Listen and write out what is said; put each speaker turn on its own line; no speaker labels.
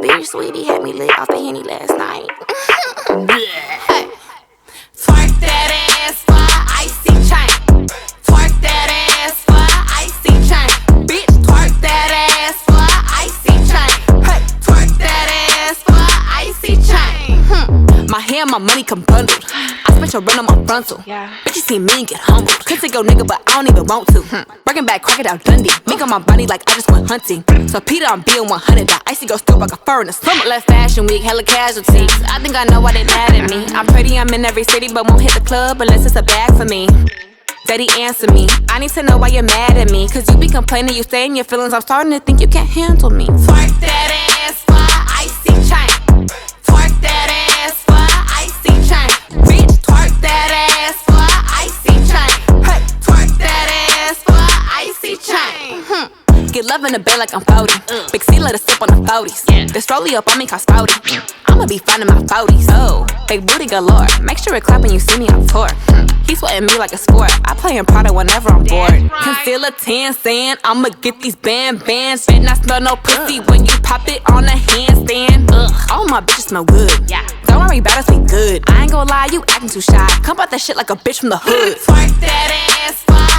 bitch, sweetie, had me lit off the Henny last night.
Hey. Twerk that ass for icy chain. Twerk that ass for icy chain. Bitch, twerk that ass for icy chain. Hey, twerk that ass for icy chain. My hair, my money come bundled. I spent your run on my frontal. Bitch, you see me and get humbled. Could take your nigga, but I don't even want to. Breaking back, Crocodile Dundee. Mink on my body like I just went hunting. So Peter, I'm being 100. That icy go still like a fur in the summer. Left fashion week, hella casualties. I think I know why they mad at me. I'm pretty, I'm in every city, but won't hit the club unless it's a bag for me. Daddy, answer me. I need to know why you're mad at me. Cause you be complaining, you stay in your feelings. I'm starting to think you can't handle me. Twerk that ass for icy chain. Twerk that ass for icy chain. Bitch, twerk that ass for icy chain. Hey, twerk that ass for icy chain. Get love in the bed like I'm 40. Big C let us sip on the 40s. This rollie up on me called Spouty. I'ma be finding my 40s. Oh, big booty galore. Make sure it clap when you see me on tour. He sweating me like a sport. I play in Prada whenever I'm bored. Concealer 10 saying I'ma get these bands. Bet not smell no pussy when you pop it on a handstand. All my bitches smell good. Don't worry about us, we good. I ain't gon' lie, you acting too shy. Come about that shit like a bitch from the hood. Twerk that ass for